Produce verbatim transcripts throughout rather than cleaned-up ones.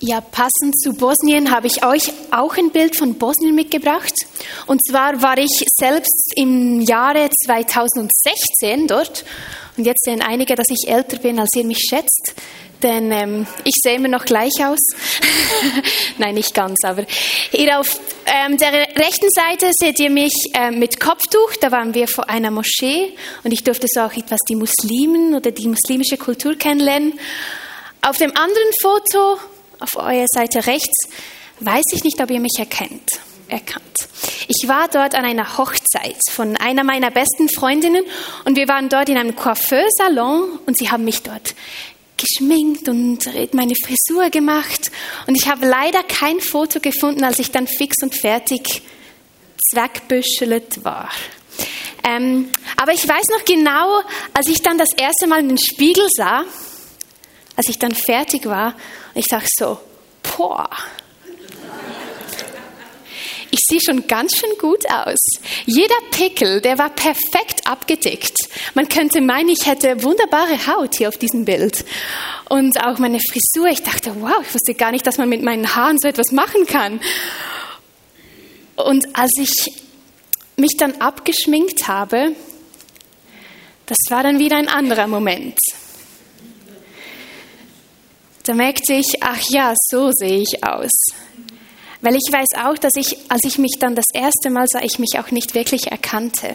Ja, passend zu Bosnien habe ich euch auch ein Bild von Bosnien mitgebracht. Und zwar war ich selbst im Jahre zweitausendsechzehn dort. Und jetzt sehen einige, dass ich älter bin, als ihr mich schätzt. Denn ähm, ich sehe immer noch gleich aus. Nein, nicht ganz, aber hier auf ähm, der rechten Seite seht ihr mich ähm, mit Kopftuch. Da waren wir vor einer Moschee und ich durfte so auch etwas die Muslimen oder die muslimische Kultur kennenlernen. Auf dem anderen Foto, auf eurer Seite rechts, weiß ich nicht, ob ihr mich erkennt. erkannt. Ich war dort an einer Hochzeit von einer meiner besten Freundinnen und wir waren dort in einem Coiffeursalon und sie haben mich dort geschminkt und meine Frisur gemacht und ich habe leider kein Foto gefunden, als ich dann fix und fertig zweckbüschelt war. Ähm, aber ich weiß noch genau, als ich dann das erste Mal in den Spiegel sah, als ich dann fertig war, ich dachte so, boah, ich sehe schon ganz schön gut aus. Jeder Pickel, der war perfekt abgedeckt. Man könnte meinen, ich hätte wunderbare Haut hier auf diesem Bild. Und auch meine Frisur, ich dachte, wow, ich wusste gar nicht, dass man mit meinen Haaren so etwas machen kann. Und als ich mich dann abgeschminkt habe, das war dann wieder ein anderer Moment. Da merkte ich, ach ja, so sehe ich aus. Weil ich weiß auch, dass ich, als ich mich dann das erste Mal sah, ich mich auch nicht wirklich erkannte.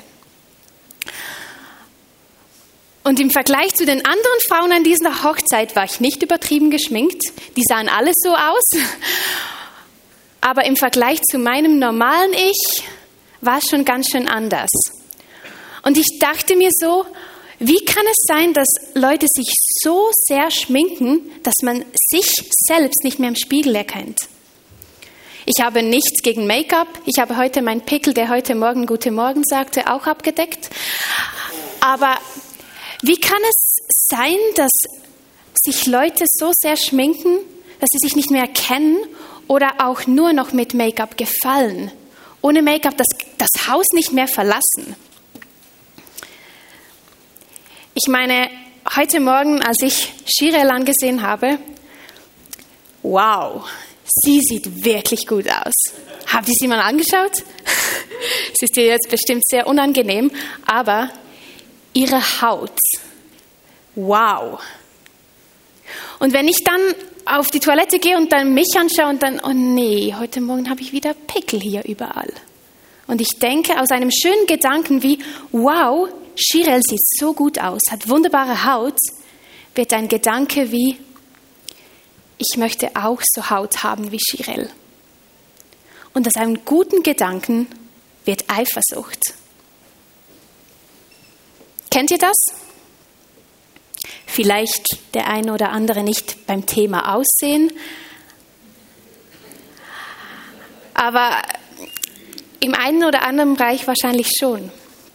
Und im Vergleich zu den anderen Frauen an dieser Hochzeit war ich nicht übertrieben geschminkt. Die sahen alle so aus. Aber im Vergleich zu meinem normalen Ich war es schon ganz schön anders. Und ich dachte mir so, wie kann es sein, dass Leute sich so sehr schminken, dass man sich selbst nicht mehr im Spiegel erkennt? Ich habe nichts gegen Make-up. Ich habe heute meinen Pickel, der heute Morgen Guten Morgen sagte, auch abgedeckt. Aber wie kann es sein, dass sich Leute so sehr schminken, dass sie sich nicht mehr erkennen oder auch nur noch mit Make-up gefallen? Ohne Make-up das, das Haus nicht mehr verlassen. Ich meine, heute Morgen, als ich Shirel angesehen habe, wow, sie sieht wirklich gut aus. Habt ihr sie mal angeschaut? Es ist dir jetzt bestimmt sehr unangenehm, aber ihre Haut, wow. Und wenn ich dann auf die Toilette gehe und dann mich anschaue und dann, oh nee, heute Morgen habe ich wieder Pickel hier überall. Und ich denke aus einem schönen Gedanken wie, wow, Shirel sieht so gut aus, hat wunderbare Haut, wird ein Gedanke wie, ich möchte auch so Haut haben wie Shirel. Und aus einem guten Gedanken wird Eifersucht. Kennt ihr das? Vielleicht der eine oder andere nicht beim Thema Aussehen, aber im einen oder anderen Bereich wahrscheinlich schon.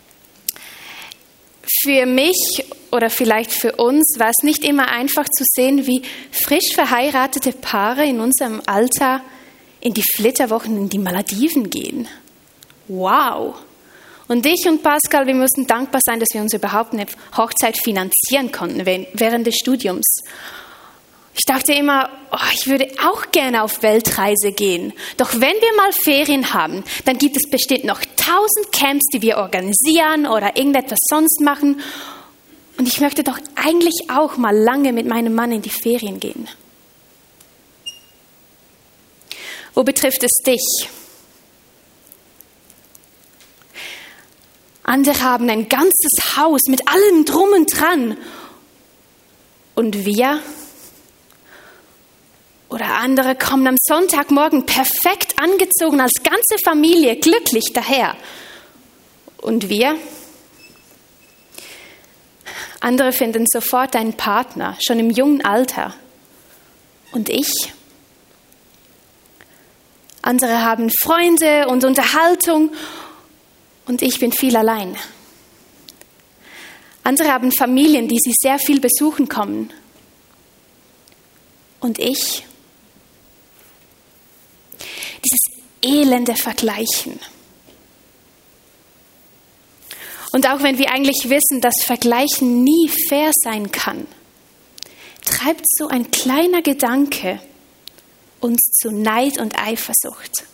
Für mich oder vielleicht für uns war es nicht immer einfach zu sehen, wie frisch verheiratete Paare in unserem Alter in die Flitterwochen in die Malediven gehen. Wow! Und ich und Pascal, wir mussten dankbar sein, dass wir uns überhaupt eine Hochzeit finanzieren konnten während des Studiums. Ich dachte immer, oh, ich würde auch gerne auf Weltreise gehen. Doch wenn wir mal Ferien haben, dann gibt es bestimmt noch tausend Camps, die wir organisieren oder irgendetwas sonst machen. Und ich möchte doch eigentlich auch mal lange mit meinem Mann in die Ferien gehen. Wo betrifft es dich? Andere haben ein ganzes Haus mit allem drum und dran. Und wir? Oder andere kommen am Sonntagmorgen perfekt angezogen als ganze Familie, glücklich daher. Und wir? Andere finden sofort einen Partner, schon im jungen Alter. Und ich? Andere haben Freunde und Unterhaltung und ich bin viel allein. Andere haben Familien, die sie sehr viel besuchen kommen. Und ich? Dieses elende Vergleichen. Und auch wenn wir eigentlich wissen, dass Vergleichen nie fair sein kann, treibt so ein kleiner Gedanke uns zu Neid und Eifersucht.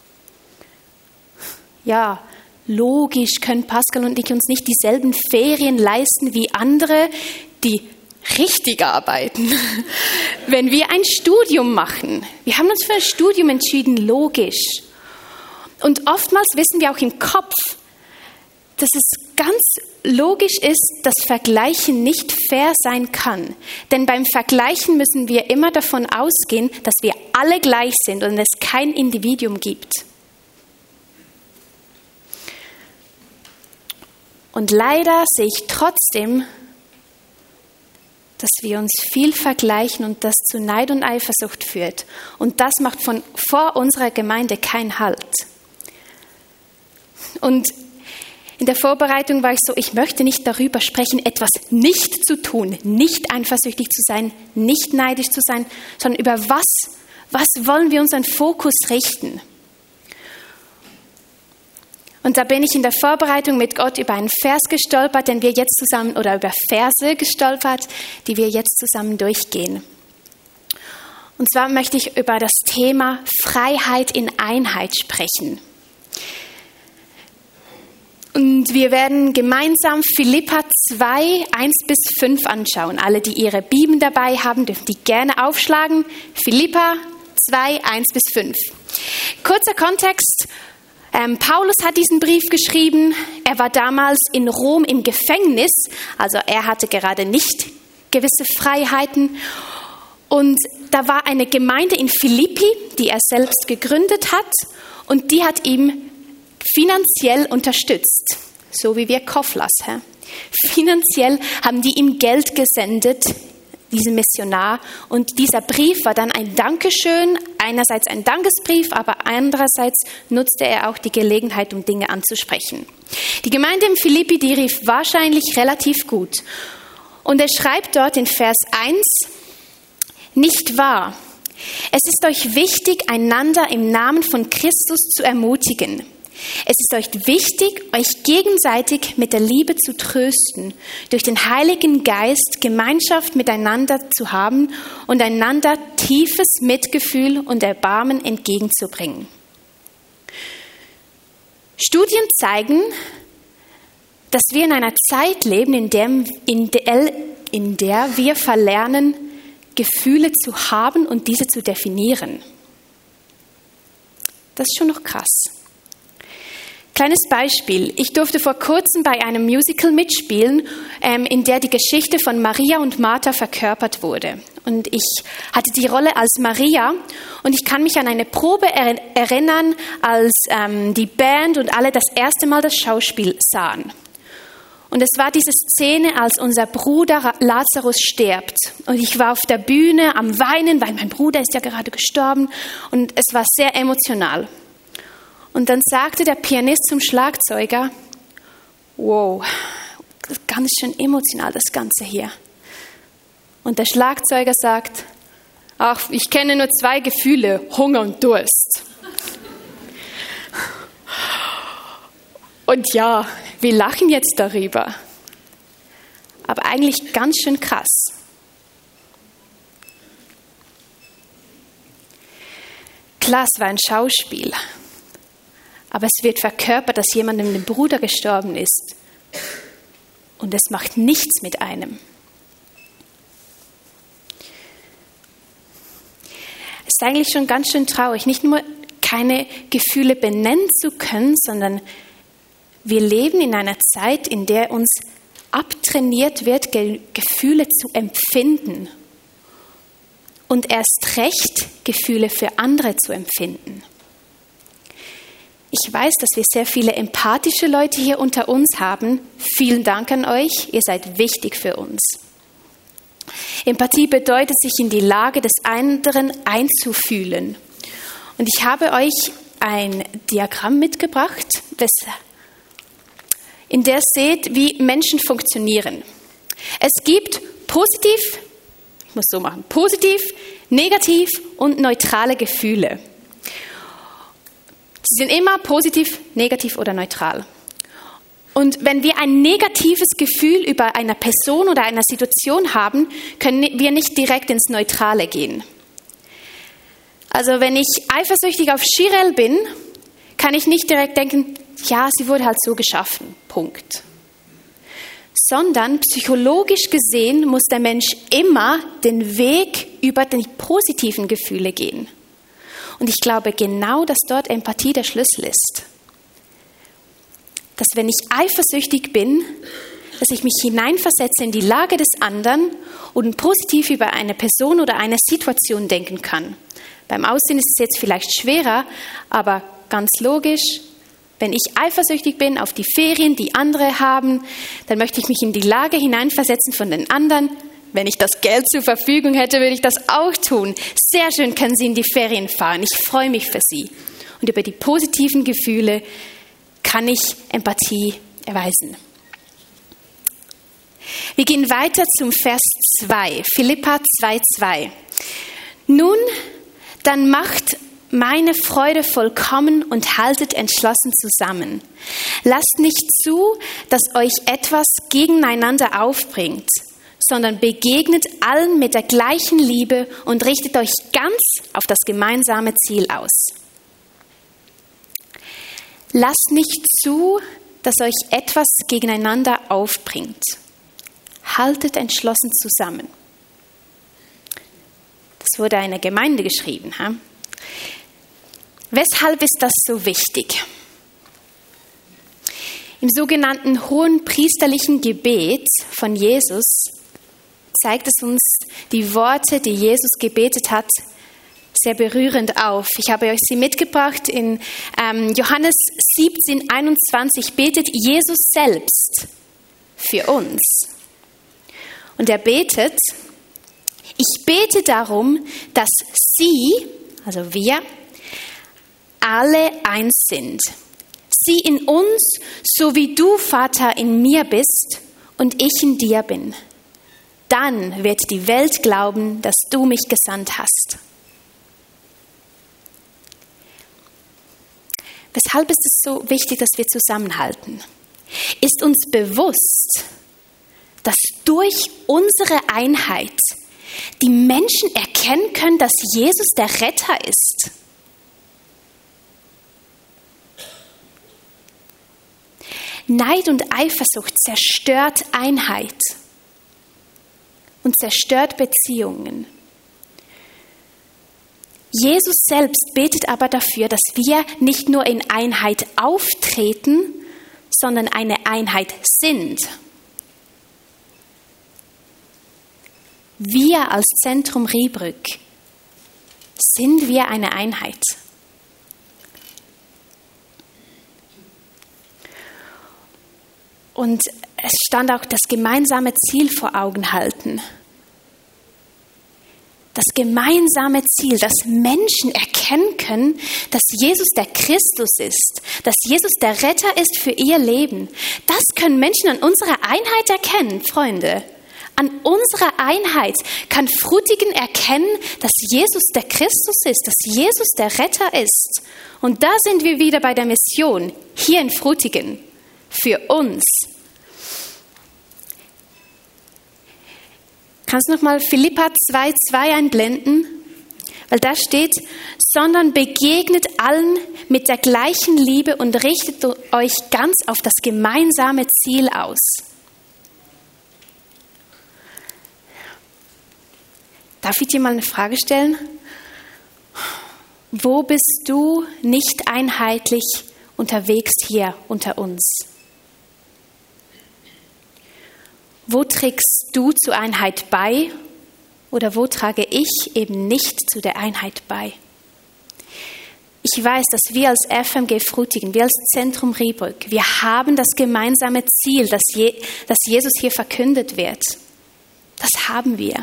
Ja, logisch können Pascal und ich uns nicht dieselben Ferien leisten wie andere, die richtig arbeiten. Wenn wir ein Studium machen, wir haben uns für ein Studium entschieden, logisch. Und oftmals wissen wir auch im Kopf, dass es ganz logisch ist, dass Vergleichen nicht fair sein kann. Denn beim Vergleichen müssen wir immer davon ausgehen, dass wir alle gleich sind und es kein Individuum gibt. Und leider sehe ich trotzdem, dass wir uns viel vergleichen und das zu Neid und Eifersucht führt. Und das macht von vor unserer Gemeinde keinen Halt. Und in der Vorbereitung war ich so, ich möchte nicht darüber sprechen, etwas nicht zu tun, nicht eifersüchtig zu sein, nicht neidisch zu sein, sondern über was, was wollen wir unseren Fokus richten? Und da bin ich in der Vorbereitung mit Gott über einen Vers gestolpert, den wir jetzt zusammen, oder über Verse gestolpert, die wir jetzt zusammen durchgehen. Und zwar möchte ich über das Thema Freiheit in Einheit sprechen. Und wir werden gemeinsam Philipper zwei, eins bis fünf anschauen. Alle, die ihre Bibeln dabei haben, dürfen die gerne aufschlagen. Philipper zwei, eins bis fünf. Kurzer Kontext. Ähm, Paulus hat diesen Brief geschrieben. Er war damals in Rom im Gefängnis. Also er hatte gerade nicht gewisse Freiheiten. Und da war eine Gemeinde in Philippi, die er selbst gegründet hat. Und die hat ihm finanziell unterstützt, so wie wir Koflas. Hä? Finanziell haben die ihm Geld gesendet, diesem Missionar. Und dieser Brief war dann ein Dankeschön, einerseits ein Dankesbrief, aber andererseits nutzte er auch die Gelegenheit, um Dinge anzusprechen. Die Gemeinde in Philippi, die rief wahrscheinlich relativ gut. Und er schreibt dort in Vers eins, nicht wahr? Es ist euch wichtig, einander im Namen von Christus zu ermutigen. Es ist euch wichtig, euch gegenseitig mit der Liebe zu trösten, durch den Heiligen Geist Gemeinschaft miteinander zu haben und einander tiefes Mitgefühl und Erbarmen entgegenzubringen. Studien zeigen, dass wir in einer Zeit leben, in der, in der, in der wir verlernen, Gefühle zu haben und diese zu definieren. Das ist schon noch krass. Kleines Beispiel. Ich durfte vor kurzem bei einem Musical mitspielen, ähm, in der die Geschichte von Maria und Martha verkörpert wurde. Und ich hatte die Rolle als Maria und ich kann mich an eine Probe er- erinnern, als ähm, die Band und alle das erste Mal das Schauspiel sahen. Und es war diese Szene, als unser Bruder Lazarus stirbt. Und ich war auf der Bühne am Weinen, weil mein Bruder ist ja gerade gestorben. Und es war sehr emotional. Und dann sagte der Pianist zum Schlagzeuger, wow, das ist ganz schön emotional, das Ganze hier. Und der Schlagzeuger sagt, ach, ich kenne nur zwei Gefühle, Hunger und Durst. Und ja, wir lachen jetzt darüber, aber eigentlich ganz schön krass. Klar, es war ein Schauspiel. Aber es wird verkörpert, dass jemandem der Bruder gestorben ist. Und es macht nichts mit einem. Es ist eigentlich schon ganz schön traurig, nicht nur keine Gefühle benennen zu können, sondern wir leben in einer Zeit, in der uns abtrainiert wird, Ge- Gefühle zu empfinden. Und erst recht Gefühle für andere zu empfinden. Ich weiß, dass wir sehr viele empathische Leute hier unter uns haben. Vielen Dank an euch, ihr seid wichtig für uns. Empathie bedeutet, sich in die Lage des anderen einzufühlen. Und ich habe euch ein Diagramm mitgebracht, in der ihr seht, wie Menschen funktionieren. Es gibt positiv, ich muss so machen, positiv, negativ und neutrale Gefühle. Sie sind immer positiv, negativ oder neutral. Und wenn wir ein negatives Gefühl über eine Person oder eine Situation haben, können wir nicht direkt ins Neutrale gehen. Also wenn ich eifersüchtig auf Shirel bin, kann ich nicht direkt denken, ja, sie wurde halt so geschaffen, Punkt. Sondern psychologisch gesehen muss der Mensch immer den Weg über die positiven Gefühle gehen. Und ich glaube genau, dass dort Empathie der Schlüssel ist. Dass wenn ich eifersüchtig bin, dass ich mich hineinversetze in die Lage des anderen und positiv über eine Person oder eine Situation denken kann. Beim Aussehen ist es jetzt vielleicht schwerer, aber ganz logisch, wenn ich eifersüchtig bin auf die Ferien, die andere haben, dann möchte ich mich in die Lage hineinversetzen von den anderen. Wenn ich das Geld zur Verfügung hätte, würde ich das auch tun. Sehr schön können Sie in die Ferien fahren. Ich freue mich für Sie. Und über die positiven Gefühle kann ich Empathie erweisen. Wir gehen weiter zum Vers zwei, Philipper zwei, zwei. Nun, dann macht meine Freude vollkommen und haltet entschlossen zusammen. Lasst nicht zu, dass euch etwas gegeneinander aufbringt, sondern begegnet allen mit der gleichen Liebe und richtet euch ganz auf das gemeinsame Ziel aus. Lasst nicht zu, dass euch etwas gegeneinander aufbringt. Haltet entschlossen zusammen. Das wurde einer Gemeinde geschrieben. He? Weshalb ist das so wichtig? Im sogenannten hohen priesterlichen Gebet von Jesus zeigt es uns die Worte, die Jesus gebetet hat, sehr berührend auf. Ich habe euch sie mitgebracht. In ähm, Johannes siebzehn, einundzwanzig betet Jesus selbst für uns. Und er betet, ich bete darum, dass sie, also wir, alle eins sind. Sie in uns, so wie du, Vater, in mir bist und ich in dir bin. Dann wird die Welt glauben, dass du mich gesandt hast. Weshalb ist es so wichtig, dass wir zusammenhalten? Ist uns bewusst, dass durch unsere Einheit die Menschen erkennen können, dass Jesus der Retter ist? Neid und Eifersucht zerstört Einheit und zerstört Beziehungen. Jesus selbst betet aber dafür, dass wir nicht nur in Einheit auftreten, sondern eine Einheit sind. Wir als Zentrum Riebrück sind wir eine Einheit. Und es stand auch das gemeinsame Ziel vor Augen halten. Das gemeinsame Ziel, dass Menschen erkennen können, dass Jesus der Christus ist, dass Jesus der Retter ist für ihr Leben. Das können Menschen an unserer Einheit erkennen, Freunde. An unserer Einheit kann Frutigen erkennen, dass Jesus der Christus ist, dass Jesus der Retter ist. Und da sind wir wieder bei der Mission, hier in Frutigen, für uns. Kannst du nochmal Philipper zwei, zwei einblenden? Weil da steht, sondern begegnet allen mit der gleichen Liebe und richtet euch ganz auf das gemeinsame Ziel aus. Darf ich dir mal eine Frage stellen? Wo bist du nicht einheitlich unterwegs hier unter uns? Wo trägst du zur Einheit bei oder wo trage ich eben nicht zu der Einheit bei? Ich weiß, dass wir als F M G Frutigen, wir als Zentrum Riebrück, wir haben das gemeinsame Ziel, dass, Je, dass Jesus hier verkündet wird. Das haben wir.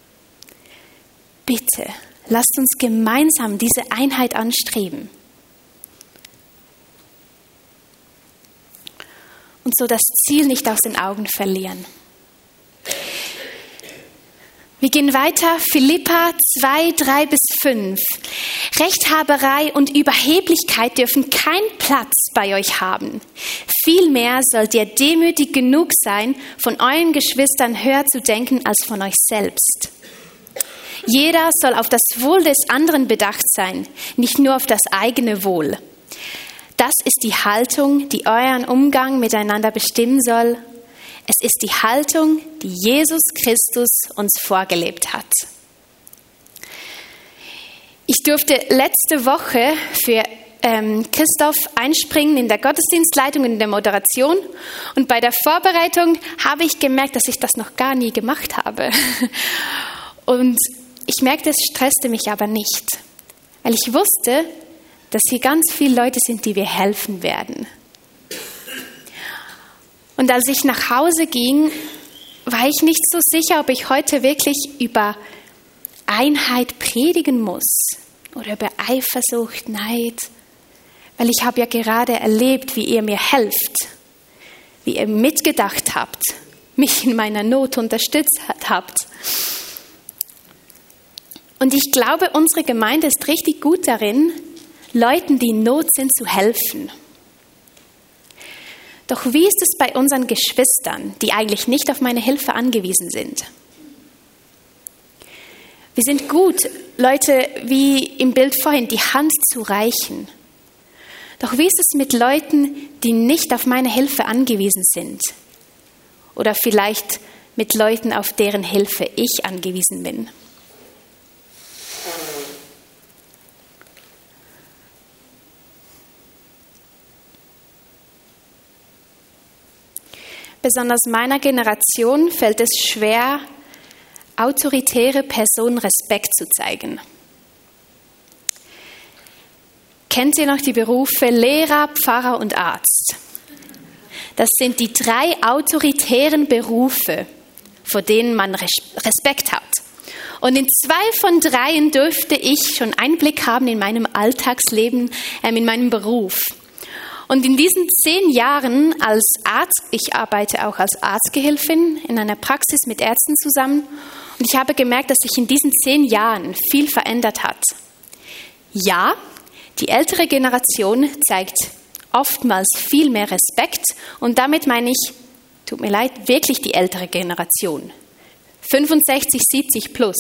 Bitte, lasst uns gemeinsam diese Einheit anstreben. Und so das Ziel nicht aus den Augen verlieren. Wir gehen weiter, Philipper zwei, drei bis fünf. Rechthaberei und Überheblichkeit dürfen keinen Platz bei euch haben. Vielmehr sollt ihr demütig genug sein, von euren Geschwistern höher zu denken als von euch selbst. Jeder soll auf das Wohl des anderen bedacht sein, nicht nur auf das eigene Wohl. Das ist die Haltung, die euren Umgang miteinander bestimmen soll. Es ist die Haltung, die Jesus Christus uns vorgelebt hat. Ich durfte letzte Woche für ähm, Christoph einspringen in der Gottesdienstleitung, in der Moderation. Und bei der Vorbereitung habe ich gemerkt, dass ich das noch gar nie gemacht habe. Und ich merkte, es stresste mich aber nicht, weil ich wusste, dass hier ganz viele Leute sind, die mir helfen werden. Und als ich nach Hause ging, war ich nicht so sicher, ob ich heute wirklich über Einheit predigen muss oder über Eifersucht, Neid, weil ich habe ja gerade erlebt, wie ihr mir helft, wie ihr mitgedacht habt, mich in meiner Not unterstützt habt. Und ich glaube, unsere Gemeinde ist richtig gut darin, Leuten, die in Not sind, zu helfen. Doch wie ist es bei unseren Geschwistern, die eigentlich nicht auf meine Hilfe angewiesen sind? Wir sind gut, Leute wie im Bild vorhin, die Hand zu reichen. Doch wie ist es mit Leuten, die nicht auf meine Hilfe angewiesen sind? Oder vielleicht mit Leuten, auf deren Hilfe ich angewiesen bin? Besonders meiner Generation fällt es schwer, autoritäre Personen Respekt zu zeigen. Kennt ihr noch die Berufe Lehrer, Pfarrer und Arzt? Das sind die drei autoritären Berufe, vor denen man Respekt hat. Und in zwei von dreien dürfte ich schon Einblick haben in meinem Alltagsleben, äh, in meinem Beruf. Und in diesen zehn Jahren als Arzt, ich arbeite auch als Arztgehilfin in einer Praxis mit Ärzten zusammen, und ich habe gemerkt, dass sich in diesen zehn Jahren viel verändert hat. Ja, die ältere Generation zeigt oftmals viel mehr Respekt, und damit meine ich, tut mir leid, wirklich die ältere Generation. fünfundsechzig, siebzig plus.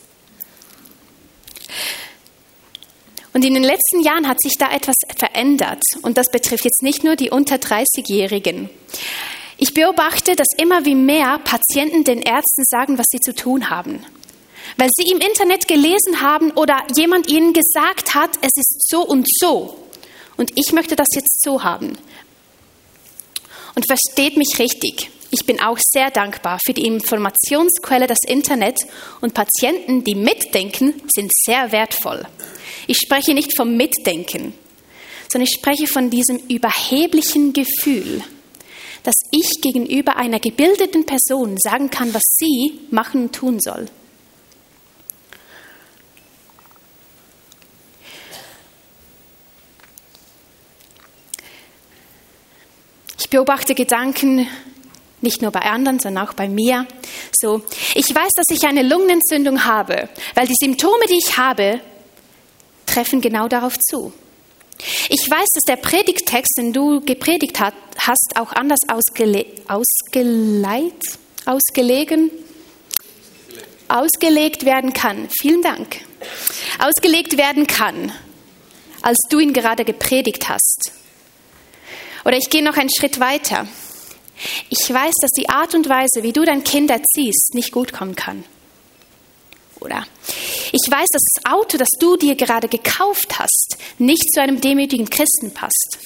Und in den letzten Jahren hat sich da etwas verändert. Und das betrifft jetzt nicht nur die unter dreißigjährigen. Ich beobachte, dass immer wie mehr Patienten den Ärzten sagen, was sie zu tun haben. Weil sie im Internet gelesen haben oder jemand ihnen gesagt hat, es ist so und so. Und ich möchte das jetzt so haben. Und versteht mich richtig. Ich bin auch sehr dankbar für die Informationsquelle, das Internet, und Patienten, die mitdenken, sind sehr wertvoll. Ich spreche nicht vom Mitdenken, sondern ich spreche von diesem überheblichen Gefühl, dass ich gegenüber einer gebildeten Person sagen kann, was sie machen und tun soll. Ich beobachte Gedanken nicht nur bei anderen, sondern auch bei mir. So, ich weiß, dass ich eine Lungenentzündung habe, weil die Symptome, die ich habe, treffen genau darauf zu. Ich weiß, dass der Predigttext, den du gepredigt hast, auch anders ausgele- ausgeleit, ausgelegen, ausgelegt werden kann. Vielen Dank. Ausgelegt werden kann, als du ihn gerade gepredigt hast. Oder ich gehe noch einen Schritt weiter. Ich weiß, dass die Art und Weise, wie du dein Kind erziehst, nicht gut kommen kann. Oder ich weiß, dass das Auto, das du dir gerade gekauft hast, nicht zu einem demütigen Christen passt.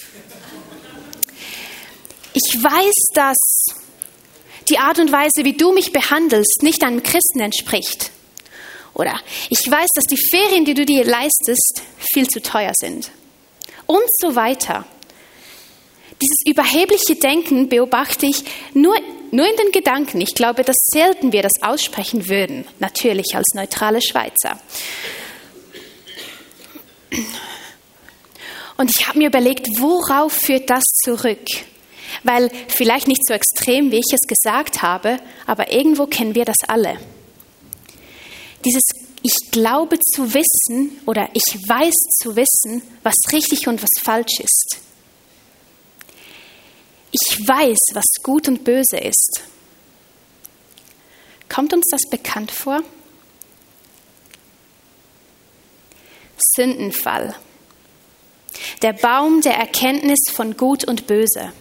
Ich weiß, dass die Art und Weise, wie du mich behandelst, nicht einem Christen entspricht. Oder ich weiß, dass die Ferien, die du dir leistest, viel zu teuer sind. Und so weiter. Dieses überhebliche Denken beobachte ich nur, nur in den Gedanken. Ich glaube, dass selten wir das aussprechen würden, natürlich als neutrale Schweizer. Und ich habe mir überlegt, worauf führt das zurück? Weil vielleicht nicht so extrem, wie ich es gesagt habe, aber irgendwo kennen wir das alle. Dieses Ich glaube zu wissen oder ich weiß zu wissen, was richtig und was falsch ist. Ich weiß, was gut und böse ist. Kommt uns das bekannt vor? Sündenfall. Der Baum der Erkenntnis von Gut und Böse.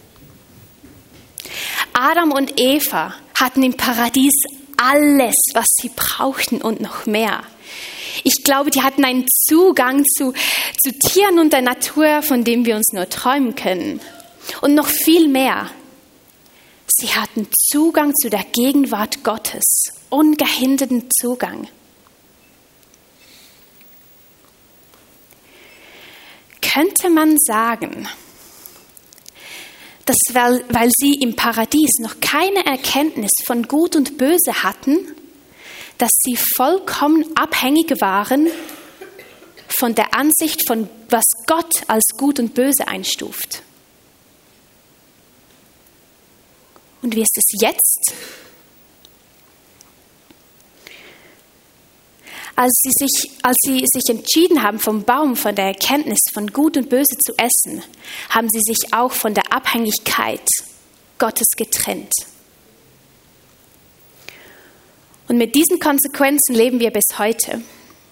Adam und Eva hatten im Paradies alles, was sie brauchten und noch mehr. Ich glaube, die hatten einen Zugang zu, zu Tieren und der Natur, von dem wir uns nur träumen können. Und noch viel mehr. Sie hatten Zugang zu der Gegenwart Gottes, ungehinderten Zugang. Könnte man sagen, dass weil, weil sie im Paradies noch keine Erkenntnis von Gut und Böse hatten, dass sie vollkommen abhängig waren von der Ansicht von, was Gott als Gut und Böse einstuft. Und wie ist es jetzt? Als sie, sich, als sie sich entschieden haben, vom Baum, von der Erkenntnis von Gut und Böse zu essen, haben sie sich auch von der Abhängigkeit Gottes getrennt. Und mit diesen Konsequenzen leben wir bis heute.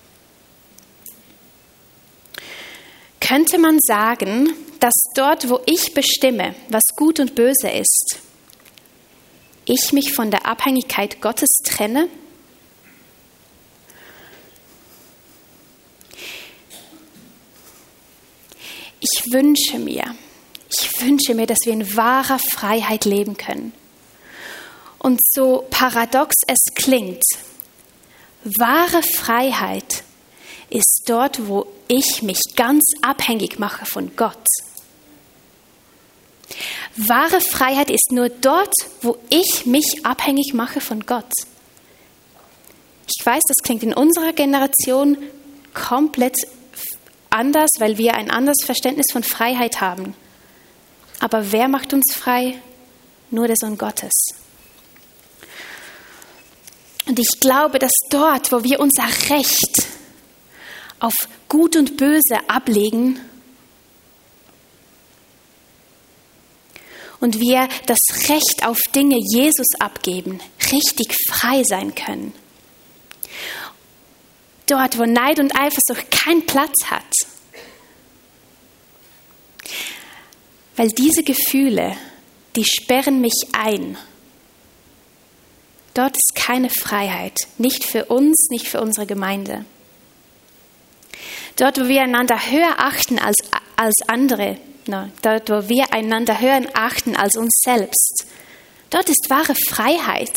Könnte man sagen, dass dort, wo ich bestimme, was gut und böse ist, ich mich von der Abhängigkeit Gottes trenne? Ich wünsche mir, ich wünsche mir, dass wir in wahrer Freiheit leben können. Und so paradox es klingt, wahre Freiheit ist dort, wo ich mich ganz abhängig mache von Gott. Wahre Freiheit ist nur dort, wo ich mich abhängig mache von Gott. Ich weiß, das klingt in unserer Generation komplett anders, weil wir ein anderes Verständnis von Freiheit haben. Aber wer macht uns frei? Nur der Sohn Gottes. Und ich glaube, dass dort, wo wir unser Recht auf Gut und Böse ablegen und wir das Recht auf Dinge Jesus abgeben, richtig frei sein können. Dort, wo Neid und Eifersucht keinen Platz hat. Weil diese Gefühle, die sperren mich ein. Dort ist keine Freiheit, nicht für uns, nicht für unsere Gemeinde. Dort, wo wir einander höher achten als, als andere, no, dort, wo wir einander höher achten als uns selbst, dort ist wahre Freiheit.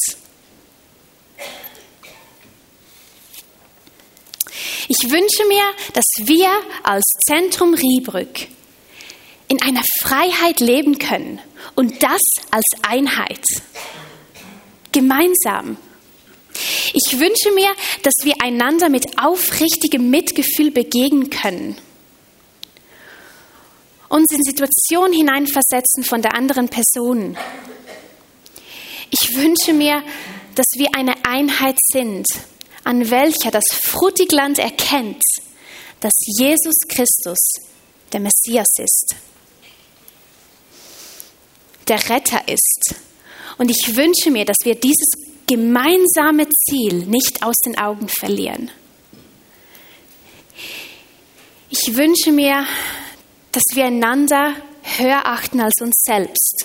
Ich wünsche mir, dass wir als Zentrum Riebrück in einer Freiheit leben können und das als Einheit. Gemeinsam. Ich wünsche mir, dass wir einander mit aufrichtigem Mitgefühl begegnen können. Uns in Situationen hineinversetzen von der anderen Person. Ich wünsche mir, dass wir eine Einheit sind, an welcher das Frutigland erkennt, dass Jesus Christus der Messias ist, der Retter ist. Und ich wünsche mir, dass wir dieses gemeinsame Ziel nicht aus den Augen verlieren. Ich wünsche mir, dass wir einander höher achten als uns selbst.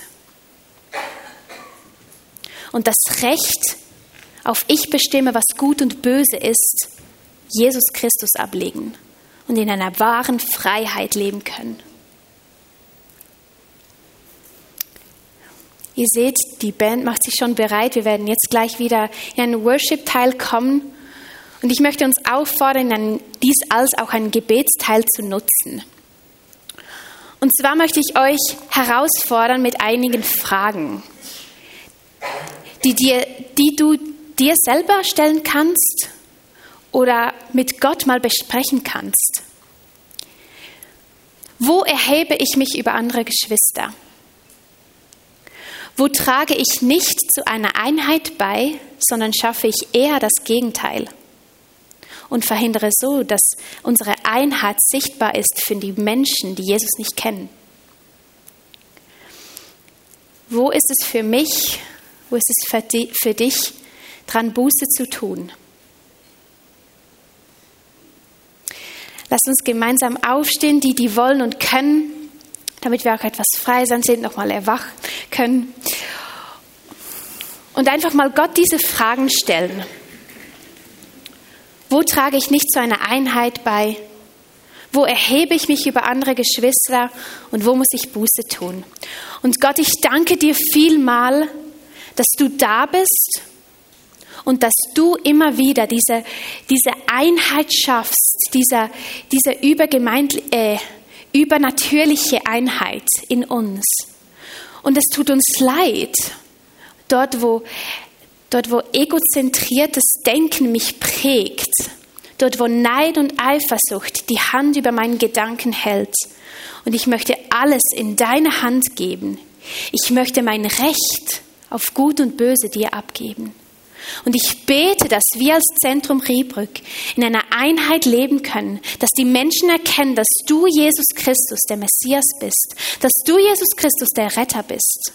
Und das Recht auf ich bestimme, was gut und böse ist, Jesus Christus ablegen und in einer wahren Freiheit leben können. Ihr seht, die Band macht sich schon bereit. Wir werden jetzt gleich wieder in einen Worship-Teil kommen. Und ich möchte uns auffordern, dies als auch einen Gebetsteil zu nutzen. Und zwar möchte ich euch herausfordern mit einigen Fragen, die, dir, die du dir selber stellen kannst oder mit Gott mal besprechen kannst. Wo erhebe ich mich über andere Geschwister? Wo trage ich nicht zu einer Einheit bei, sondern schaffe ich eher das Gegenteil und verhindere so, dass unsere Einheit sichtbar ist für die Menschen, die Jesus nicht kennen? Wo ist es für mich, wo ist es für, die, für dich, dran Buße zu tun? Lass uns gemeinsam aufstehen, die, die wollen und können, damit wir auch etwas frei sein sind, nochmal erwachen können. Und einfach mal Gott diese Fragen stellen. Wo trage ich nicht zu einer Einheit bei? Wo erhebe ich mich über andere Geschwister? Und wo muss ich Buße tun? Und Gott, ich danke dir vielmal, dass du da bist und dass du immer wieder diese, diese Einheit schaffst, diese, diese übergemeindliche, äh, übernatürliche Einheit in uns. Und es tut uns leid, dort wo, dort wo egozentriertes Denken mich prägt, dort wo Neid und Eifersucht die Hand über meinen Gedanken hält. Und ich möchte alles in deine Hand geben. Ich möchte mein Recht auf Gut und Böse dir abgeben. Und ich bete, dass wir als Zentrum Riebrück in einer Einheit leben können, dass die Menschen erkennen, dass du Jesus Christus der Messias bist, dass du Jesus Christus der Retter bist.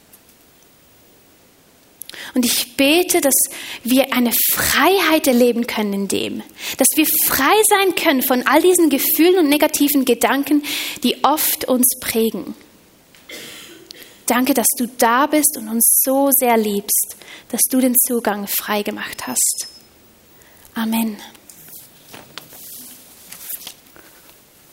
Und ich bete, dass wir eine Freiheit erleben können in dem, dass wir frei sein können von all diesen Gefühlen und negativen Gedanken, die oft uns prägen. Danke, dass du da bist und uns so sehr liebst, dass du den Zugang frei gemacht hast. Amen.